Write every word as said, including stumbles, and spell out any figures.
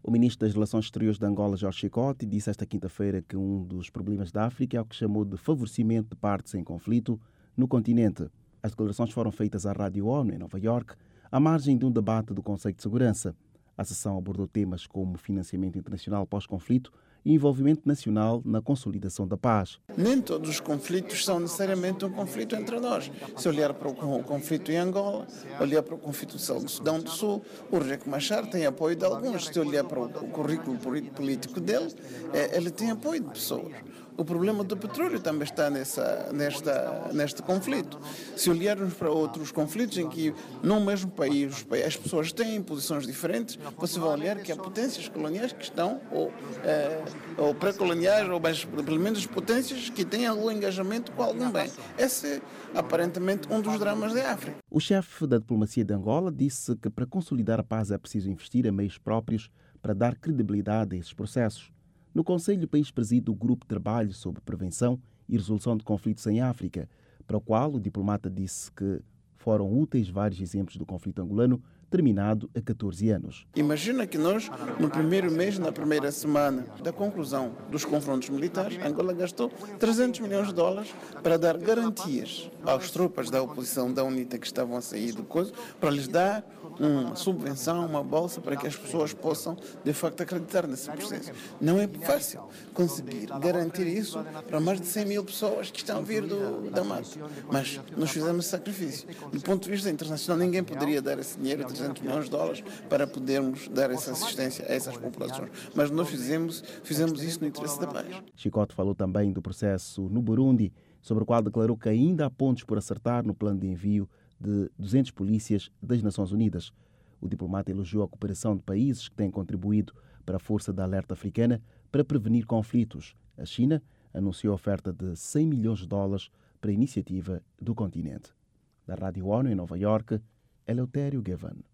O ministro das Relações Exteriores de Angola, Jorge Chicote, disse esta quinta-feira que um dos problemas da África é o que chamou de favorecimento de partes em conflito no continente. As declarações foram feitas à Rádio ONU em Nova Iorque, à margem de um debate do Conselho de Segurança. A sessão abordou temas como financiamento internacional pós-conflito e envolvimento nacional na consolidação da paz. Nem todos os conflitos são necessariamente um conflito entre nós. Se olhar para o conflito em Angola, olhar para o conflito do Sudão do Sul, o Riek Machar tem apoio de alguns. Se olhar para o currículo político dele, ele tem apoio de pessoas. O problema do petróleo também está nessa, nesta, neste conflito. Se olharmos para outros conflitos em que, no mesmo país, as pessoas têm posições diferentes, você vai olhar que há potências coloniais que estão, ou, é, ou pré-coloniais, ou mais, pelo menos potências que têm algum engajamento com algum bem. Esse é, aparentemente, um dos dramas da África. O chefe da diplomacia de Angola disse que para consolidar a paz é preciso investir em meios próprios para dar credibilidade a esses processos. No Conselho, o país preside o Grupo de Trabalho sobre Prevenção e Resolução de Conflitos em África, para o qual o diplomata disse que foram úteis vários exemplos do conflito angolano, terminado há catorze anos. Imagina que nós, no primeiro mês, na primeira semana da conclusão dos confrontos militares, Angola gastou trezentos milhões de dólares para dar garantias às tropas da oposição da UNITA que estavam a sair do coisa, para lhes dar uma subvenção, uma bolsa, para que as pessoas possam, de facto, acreditar nesse processo. Não é fácil conseguir garantir isso para mais de cem mil pessoas que estão a vir do, da mata. Mas nós fizemos esse sacrifício. Do ponto de vista internacional, ninguém poderia dar esse dinheiro, trezentos milhões de dólares, para podermos dar essa assistência a essas populações. Mas nós fizemos, fizemos isso no interesse da paz. Chicote falou também do processo no Burundi, sobre o qual declarou que ainda há pontos por acertar no plano de envio de duzentos polícias das Nações Unidas. O diplomata elogiou a cooperação de países que têm contribuído para a Força da Alerta Africana para prevenir conflitos. A China anunciou a oferta de cem milhões de dólares para a iniciativa do continente. Da Rádio ONU em Nova Iorque, Eleutério Gavan.